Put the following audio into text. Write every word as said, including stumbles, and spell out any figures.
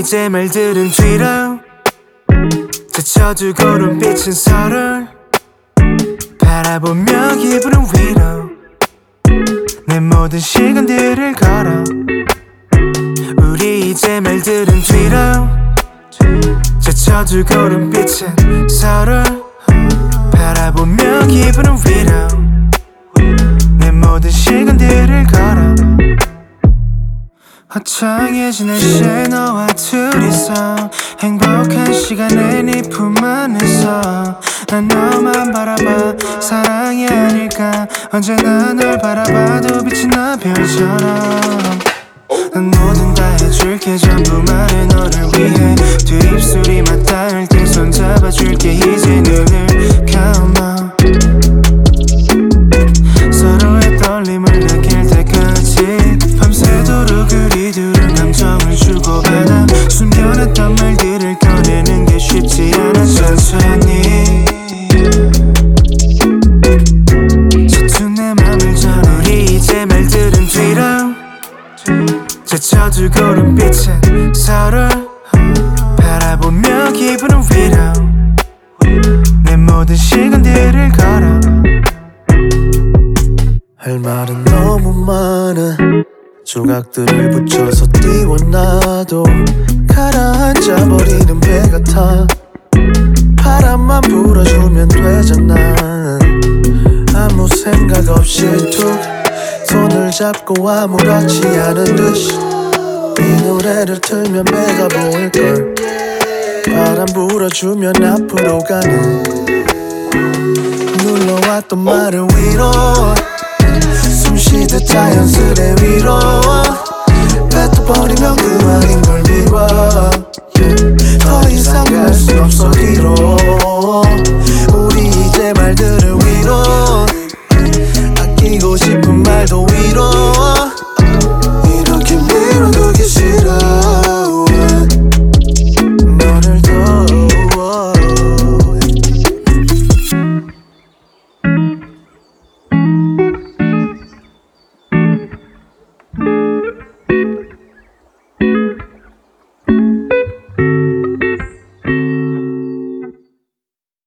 이제 말들은 뒤로 스쳐두고 눈빛은 서로를 바라보며 기분은 위로 내 모든 시간들을 걸어 우리 이제 말들은 뒤로 스쳐두고 눈빛은 서로를 바라보며 기분은 위로 내 모든 시간들을 걸어 화창해진 날씨에 너와 둘이서 행복한 시간을 네 품 안에서 난 너만 바라봐 사랑이 아닐까 언제나 널 바라봐도 비친 나 별처럼 난 뭐든 다 해줄게 전부 말해 너를 위해 두 입술이 맞닿을 때 손잡아줄게 이제 눈을 감아 서로의 떨림을 느낄 때까지 밤새도록 우리 둘은 감정을 주고받아 숨겨놨던 말들을 꺼내는 게 쉽지 않아 천천히 서툰 내 맘을 전해 우리 이제 말들은 뒤로 스쳐두고 눈빛은 서로를 바라보며 기분은 위로 내 모든 시간들을 걸어 할 말은 너무 많아 조각들을 붙여서 띄워놔도 가라앉아버리는 배 같아 바람만 불어주면 되잖아 아무 생각 없이 툭 손을 잡고 아무렇지 않은 듯이 이 노래를 틀면 배가 보일걸 바람 불어주면 앞으로 가는 눌러왔던 말을 위로 숨쉬듯 자연스레 위로 뱉어버리면 그만인 걸 미워 yeah. 더 이상 갈 순 없어 뒤로